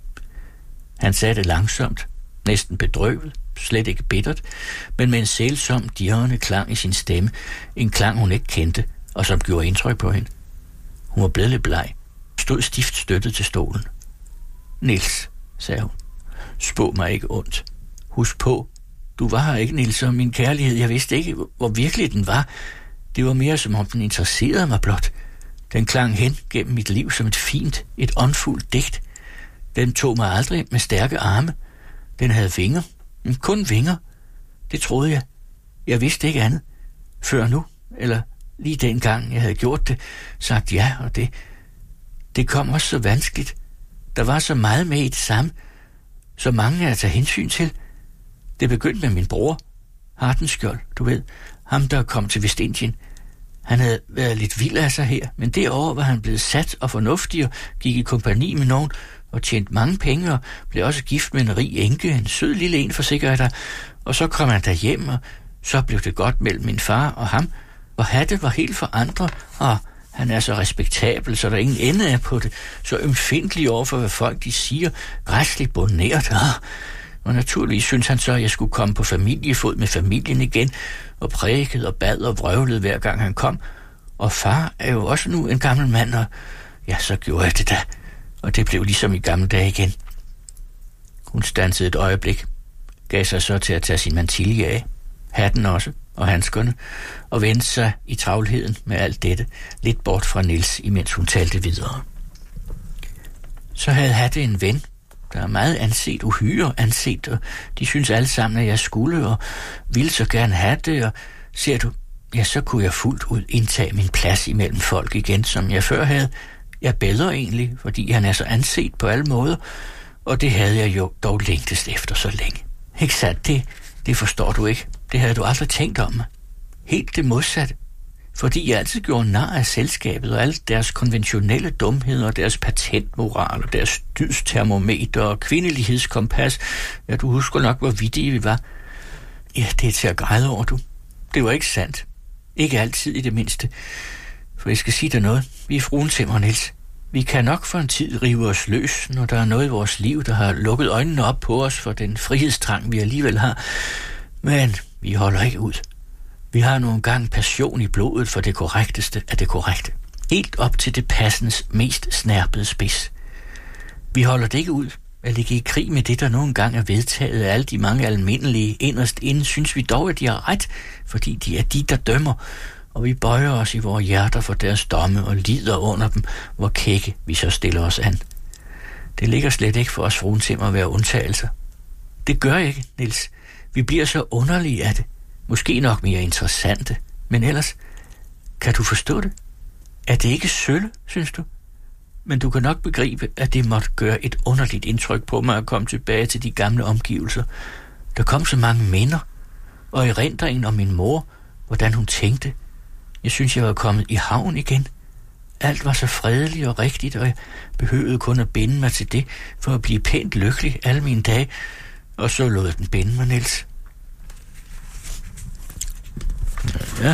Han sagde det langsomt, næsten bedrøvet, slet ikke bittert, men med en sælsom, dirrende klang i sin stemme, en klang hun ikke kendte, og som gjorde indtryk på hende. Hun var blevet lidt bleg, stod stift støttet til stolen. Niels, sagde hun, spå mig ikke ondt. Husk på, du var her ikke, Niels, og min kærlighed, jeg vidste ikke, hvor virkelig den var. Det var mere, som om den interesserede mig blot. Den klang hen gennem mit liv som et fint, et åndfuldt digt. Den tog mig aldrig med stærke arme. Den havde vinger, men kun vinger. Det troede jeg. Jeg vidste ikke andet. Før nu, eller lige dengang jeg havde gjort det, sagt ja, og det, det kom også så vanskeligt. Der var så meget med i det samme, så mange at tage hensyn til. Det begyndte med min bror, Hardenskjold, du ved, ham der kom til Vestindien. Han havde været lidt vild af sig her, men derovre var han blevet sat og fornuftig og gik i kompagni med nogen og tjente mange penge og blev også gift med en rig enke, en sød lille en, forsikrer der. Og så kom han derhjem, og så blev det godt mellem min far og ham, og Hatte var helt forandret, og han er så respektabel, så der ingen ende er på det, så ømfindelig over for, hvad folk de siger, græsligt boneret. Og naturligvis synes han så, at jeg skulle komme på familiefod med familien igen, og prækede og bad og vrøvlede hver gang han kom. Og far er jo også nu en gammel mand, og ja, så gjorde jeg det da. Og det blev ligesom i gamle dage igen. Hun standsede et øjeblik, gav sig så til at tage sin mantilje af, hatten også, og handskerne, og vendte sig i travlheden med alt dette, lidt bort fra Niels, imens hun talte videre. Så havde Hatte en ven, der er meget anset, uhyre anset, og de synes alle sammen, at jeg skulle, og ville så gerne have det, og ser du, ja, så kunne jeg fuldt ud indtage min plads imellem folk igen, som jeg før havde. Jeg bedre egentlig, fordi han er så anset på alle måder, og det havde jeg jo dog længtest efter så længe. Ikke sandt? Det, det forstår du ikke. Det havde du aldrig tænkt om mig. Helt det modsatte. Fordi jeg altid gjorde nar af selskabet og alle deres konventionelle dumheder og deres patentmoral og deres dydstermometer og kvindelighedskompas. Ja, du husker nok, hvor vittige vi var. Ja, det er til at græde over, du. Det var ikke sandt. Ikke altid i det mindste. For jeg skal sige dig noget. Vi er fruentimmer, Niels. Vi kan nok for en tid rive os løs, når der er noget i vores liv, der har lukket øjnene op på os for den frihedstrang, vi alligevel har. Men vi holder ikke ud. Vi har nogle gange passion i blodet for det korrekteste af det korrekte. Helt op til det passendes mest snærpede spids. Vi holder det ikke ud at ligge i krig med det, der nogle gange er vedtaget af alle de mange almindelige. Inderst inden synes vi dog, at de har ret, fordi de er de, der dømmer, og vi bøjer os i vores hjerter for deres domme og lider under dem, hvor kække vi så stiller os an. Det ligger slet ikke for os fruentimmer at være undtagelser. Det gør ikke, Niels. Vi bliver så underlige af det. Måske nok mere interessante. Men ellers, kan du forstå det? Er det ikke sølle, synes du? Men du kan nok begribe, at det måtte gøre et underligt indtryk på mig at komme tilbage til de gamle omgivelser. Der kom så mange minder, og erindringen om min mor, hvordan hun tænkte. Jeg synes, jeg var kommet i havn igen. Alt var så fredeligt og rigtigt, og jeg behøvede kun at binde mig til det, for at blive pænt lykkelig alle mine dage. Og så lod den binde mig, Niels. Ja.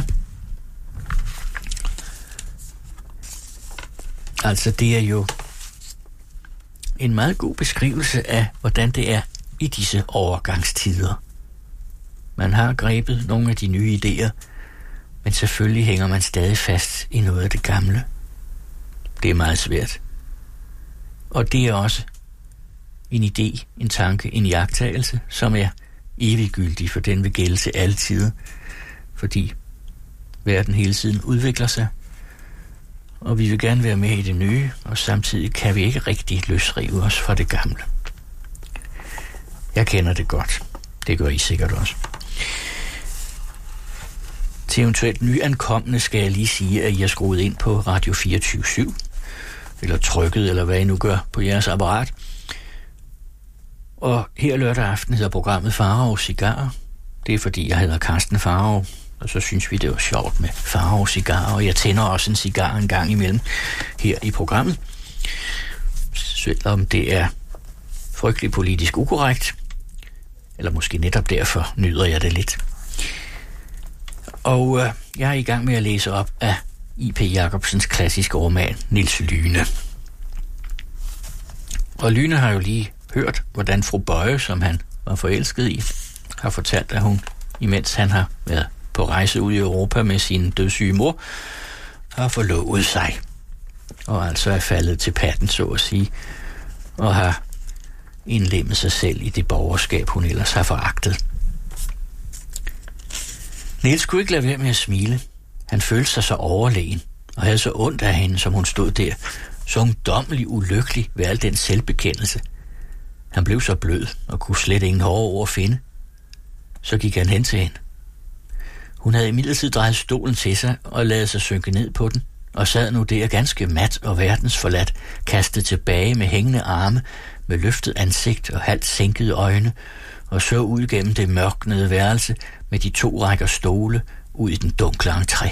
Altså, det er jo en meget god beskrivelse af, hvordan det er i disse overgangstider. Man har grebet nogle af de nye idéer, men selvfølgelig hænger man stadig fast i noget af det gamle. Det er meget svært. Og det er også en idé, en tanke, en iagttagelse, som er eviggyldig, for den vil gælde til alle tider, fordi verden hele tiden udvikler sig, og vi vil gerne være med i det nye, og samtidig kan vi ikke rigtig løsrive os fra det gamle. Jeg kender det godt. Det gør I sikkert også. Til eventuelt nyankomne skal jeg lige sige, at I er skruet ind på Radio fireogtyve syv, eller trykket, eller hvad I nu gør på jeres apparat. Og her lørdag aften hedder programmet Farao Cigarer. Det er fordi, jeg hedder Carsten Farao, og så synes vi, det var sjovt med Farao Cigarer, og jeg tænder også en cigar en gang imellem her i programmet. Selvom det er frygtelig politisk ukorrekt, eller måske netop derfor nyder jeg det lidt. Og øh, jeg er i gang med at læse op af I P Jacobsens klassiske roman Niels Lyne. Og Lyne har jo lige hørt, hvordan fru Bøje, som han var forelsket i, har fortalt, at hun, imens han har været på rejse ud i Europa med sin dødssyge mor, har forlovet sig, og altså er faldet til patten, så at sige, og har indlemme sig selv i det borgerskab, hun ellers har foragtet. Niels kunne ikke lade være med at smile. Han følte sig så overlegen, og havde så ondt af hende, som hun stod der, så ungdommelig ulykkelig ved al den selvbekendelse. Han blev så blød, og kunne slet ingen hårde ord finde. Så gik han hen til hende. Hun havde imidlertid drejet stolen til sig, og ladet sig synke ned på den, og sad nu der ganske mat og verdensforladt, kastet tilbage med hængende arme, med løftet ansigt og halvt sænkede øjne, og så ud gennem det mørknede værelse med de to rækker stole ud i den dunkle entré.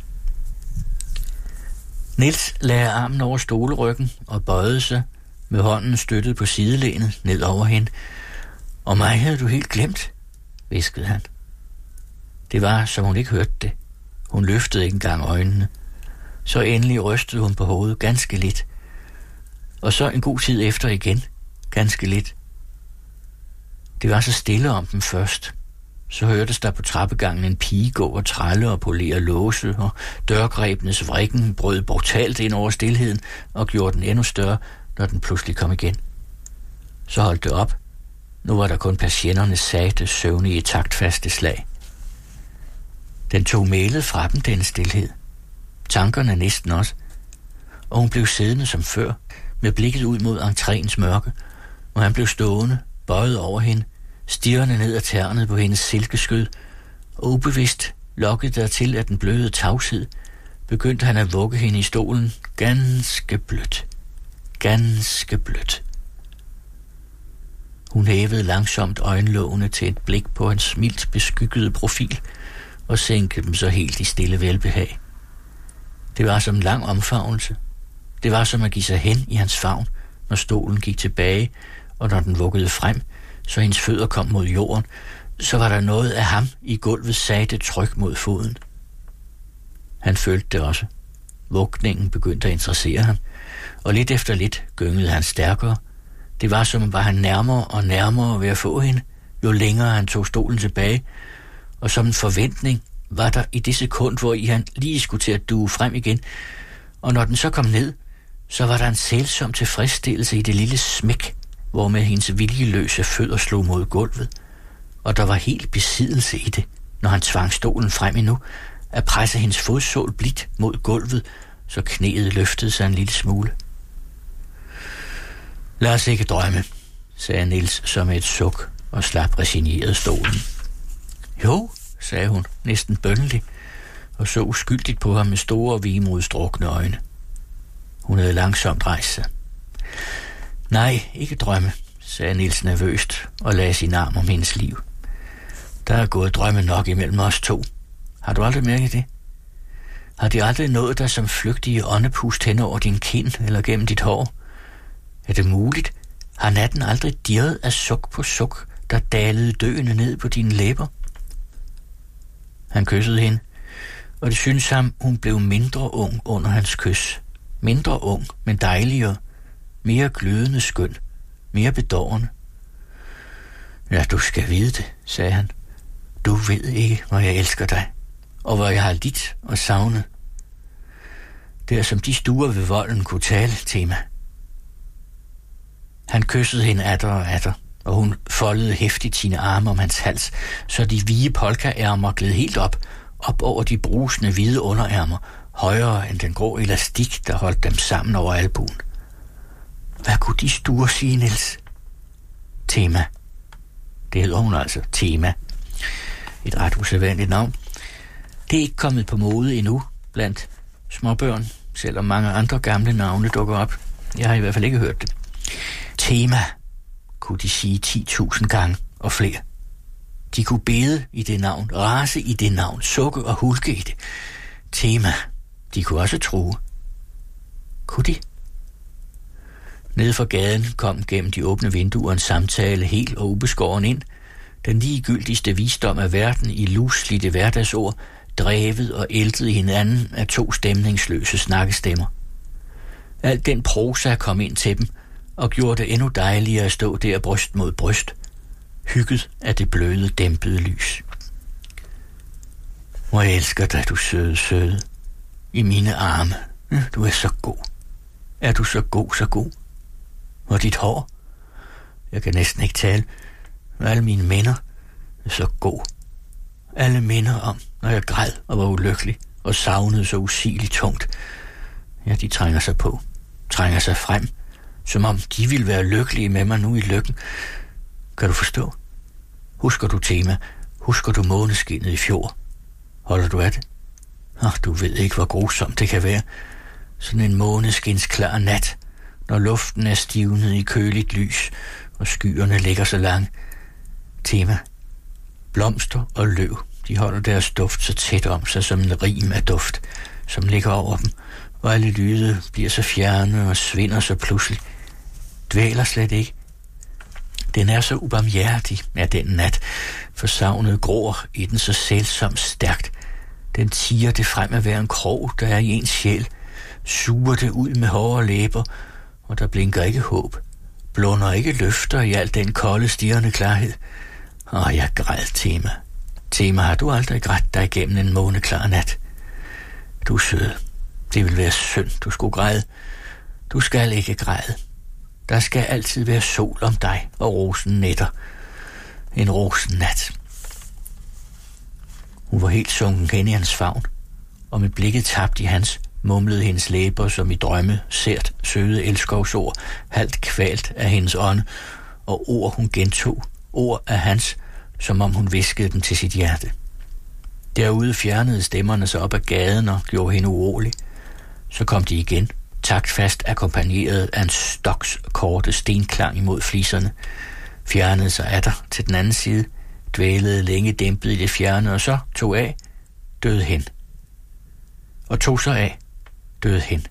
Niels lagde armen over stoleryggen og bøjede sig, med hånden støttet på sidelænet ned over hende. Og mig havde du helt glemt, hviskede han. Det var, som hun ikke hørte det. Hun løftede ikke engang øjnene. Så endelig rystede hun på hovedet ganske lidt. Og så en god tid efter igen, ganske lidt. Det var så stille om dem først. Så hørtes der på trappegangen en pige gå og trælle og polere låse, og dørgrebenes vrikken brød brutalt ind over stilheden og gjorde den endnu større, når den pludselig kom igen. Så holdt det op. Nu var der kun patienternes sate, søvnige, taktfaste slag. Den tog mælet fra dem, denne stilhed. Tankerne næsten også. Og hun blev siddende som før, med blikket ud mod entréens mørke, og han blev stående, bøjet over hende, stirrende ned ad tærnet på hendes silkeskød, og ubevidst, lokket dertil af den bløde tavshed, begyndte han at vugge hende i stolen, ganske blødt, ganske blødt. Hun hævede langsomt øjenlågene til et blik på hans mildt beskyggede profil, og sænkede dem så helt i stille velbehag. Det var som en lang omfavnelse. Det var som at give sig hen i hans favn, når stolen gik tilbage, og når den vuggede frem, så hendes fødder kom mod jorden, så var der noget af ham i gulvet sagte tryk mod foden. Han følte det også. Vugningen begyndte at interessere ham, og lidt efter lidt gyngede han stærkere. Det var som var han nærmere og nærmere ved at få hende, jo længere han tog stolen tilbage, og som en forventning var der i det sekund, hvor i han lige skulle til at due frem igen, og når den så kom ned, så var der en sælsom tilfredsstillelse i det lille smæk, hvormed hendes viljeløse fødder slog mod gulvet, og der var helt besiddelse i det, når han tvang stolen frem endnu, at presse hendes fodsål blidt mod gulvet, så knæet løftede sig en lille smule. Lad os ikke drømme, sagde Niels som et suk og slap resigneret stolen. Jo, sagde hun, næsten bønnelig, og så uskyldigt på ham med store, vemodstrukne øjne. Hun havde langsomt rejst sig. Nej, ikke drømme, sagde Niels nervøst og lagde sin arm om hendes liv. Der er gået drømme nok imellem os to. Har du aldrig mærket det? Har de aldrig nået dig som flygtige åndepust hen over din kind eller gennem dit hår? Er det muligt? Har natten aldrig dirret af suk på suk, der dalede døende ned på dine læber? Han kyssede hende, og det syntes ham, hun blev mindre ung under hans kys. Mindre ung, men dejligere. Mere glødende skøn. Mere bedårende. Ja, du skal vide det, sagde han. Du ved ikke, hvor jeg elsker dig, og hvor jeg har lidt og savnet. Det er som de stuer ved volden kunne tale, Tema. Han kyssede hende atter og atter, og hun foldede hæftigt sine arme om hans hals, så de hvide polkaærmer gled helt op, op over de brusende hvide underærmer, højere end den grå elastik, der holdt dem sammen over albuen. Hvad kunne de stuer sige, Niels? Tema. Det hedder hun altså, Tema. Et ret usædvanligt navn. Det er ikke kommet på mode endnu blandt småbørn, selvom mange andre gamle navne dukker op. Jeg har i hvert fald ikke hørt det. Tema, kunne de sige ti tusind gange og flere. De kunne bede i det navn, rase i det navn, sukke og hulke i det. Tema, de kunne også true. Kunne de? Nede fra gaden kom gennem de åbne vinduer en samtale helt og ubeskåren ind. Den ligegyldigste visdom af verden i lusslidte hverdagsord, drevet og æltet hinanden af to stemningsløse snakkestemmer. Alt den prosa kom ind til dem, og gjorde det endnu dejligere at stå der bryst mod bryst, hygget af det bløde, dæmpede lys. Hvor jeg elsker dig, du søde, søde. I mine arme. Du er så god. Er du så god, så god? Og dit hår? Jeg kan næsten ikke tale. Alle mine minder er så god. Alle minder om, når jeg græd og var ulykkelig og savnede så usigeligt tungt. Ja, de trænger sig på. Trænger sig frem. Som om de ville være lykkelige med mig nu i lykken. Kan du forstå? Husker du tema? Husker du måneskinnet i fjor? Holder du af det? Ach, du ved ikke, hvor grusomt det kan være. Sådan en måneskins klar nat, når luften er stivnet i køligt lys, og skyerne ligger så langt. Tema. Blomster og løv, de holder deres duft så tæt om sig som en rim af duft, som ligger over dem, og alle lyde bliver så fjerne og svinder så pludselig. Dvæler slet ikke. Den er så ubarmhjertig af den nat, for savnet gror i den så sælsomt stærkt. Den tiger det frem at være en krog, der er i ens sjæl, suger det ud med hårde læber, og der blinker ikke håb, blunder ikke løfter i al den kolde, stirrende klarhed. Åh, jeg græd, Tema. Tema, har du aldrig grædt dig igennem en måneklar nat? Du er sød. Det vil være synd, du skulle græde. Du skal ikke græde. Der skal altid være sol om dig og rosen nætter. En rosen nat. Hun var helt sunken hen i hans favn, og med blikket tabt i hans, mumlede hendes læber som i drømme, sært søde elskovsord, halvt kvalt af hendes ånd, og ord hun gentog, ord af hans, som om hun viskede dem til sit hjerte. Derude fjernede stemmerne sig op ad gaden og gjorde hende urolig. Så kom de igen, taktfast akkompagneret af en stoks korte stenklang imod fliserne, fjernede sig atter til den anden side, dvælede længe dæmpet i det fjerne, og så tog af, døde hen. Og tog så af, døde hen.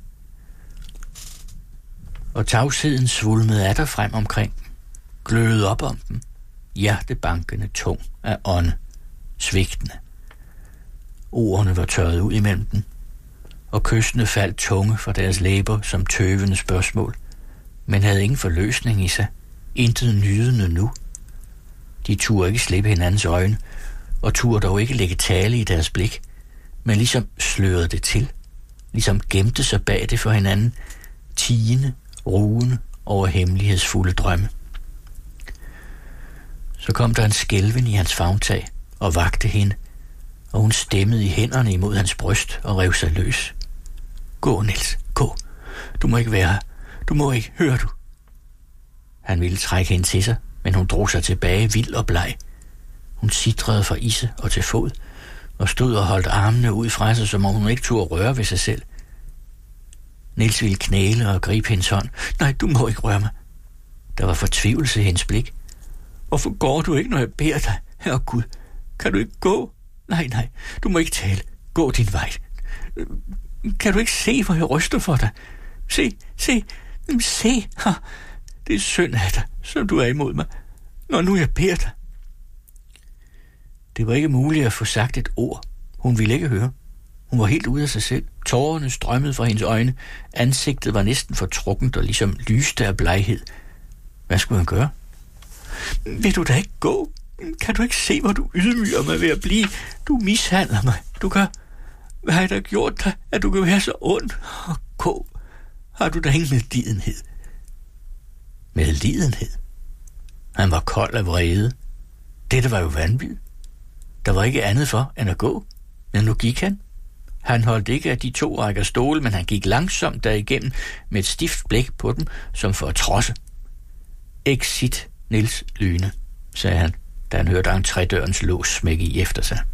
Og tavsheden svulmede atter frem omkring, glødede op om dem, hjertebankende tung af ånde, svigtende. Ordene var tørret ud imellem dem, og kystene faldt tunge fra deres læber som tøvende spørgsmål, men havde ingen forløsning i sig, intet nydende nu. De turde ikke slippe hinandens øjne, og turde dog ikke lægge tale i deres blik, men ligesom slørede det til, ligesom gemte sig bag det for hinanden, tigende, rugende over hemmelighedsfulde drømme. Så kom der en skælven i hans favntag og vagte hende, og hun stemmede i hænderne imod hans bryst og rev sig løs. Gå, Niels, gå. Du må ikke være her. Du må ikke, hører du? Han ville trække hende til sig, men hun drog sig tilbage, vild og bleg. Hun sitrede fra isse og til fod, og stod og holdt armene ud fra sig, som om hun ikke turde røre ved sig selv. Niels ville knæle og gribe hendes hånd. Nej, du må ikke røre mig. Der var fortvivlelse i hendes blik. Hvorfor går du ikke, når jeg beder dig? Herre Gud, kan du ikke gå? Nej, nej, du må ikke tale. Gå din vej. Kan du ikke se, hvor jeg ryster for dig? Se, se, se. Ha. Det er synd af dig, som du er imod mig, når nu jeg beder dig. Det var ikke muligt at få sagt et ord. Hun ville ikke høre. Hun var helt ude af sig selv. Tårerne strømmede fra hendes øjne. Ansigtet var næsten fortrukkent og ligesom lyste af bleghed. Hvad skulle han gøre? Vil du da ikke gå? Kan du ikke se, hvor du ydmyger mig ved at blive? Du mishandler mig. Du gør... Hvad har jeg da gjort dig, at du kan være så ond? Og gå. Har du da ingen medlidenhed? Medlidenhed? Han var kold af vrede. Dette var jo vanvid. Der var ikke andet for, end at gå. Men nu gik han. Han holdt ikke af de to rækker stole, men han gik langsomt derigennem med et stift blik på dem, som for at trodse. Exit, Niels Lyne, sagde han, da han hørte entrédørens lås smække i efter sig.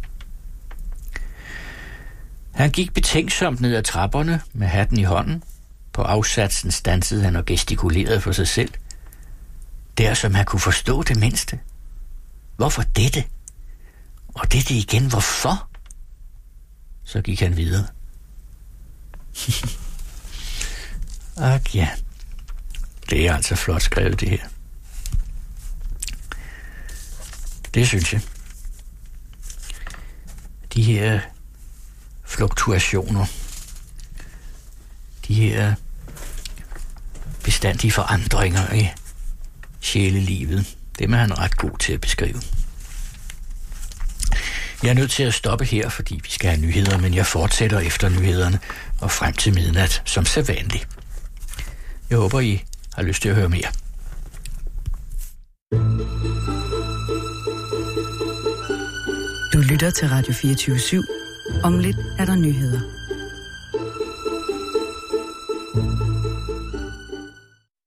Han gik betænksomt ned ad trapperne med hatten i hånden. På afsatsen stansede han og gestikulerede for sig selv. Der, som han kunne forstå det mindste. Hvorfor dette? Og dette igen, hvorfor? Så gik han videre. Ak ja, det er altså flot skrevet, det her. Det synes jeg. De her fluktuationer, de her bestandige forandringer i sjælelivet, dem er han ret god til at beskrive. Jeg er nødt til at stoppe her, fordi vi skal have nyheder, men jeg fortsætter efter nyhederne og frem til midnat som sædvanligt. Jeg håber, I har lyst til at høre mere. lytter til Radio fireogtyve syv. Om lidt er der nyheder.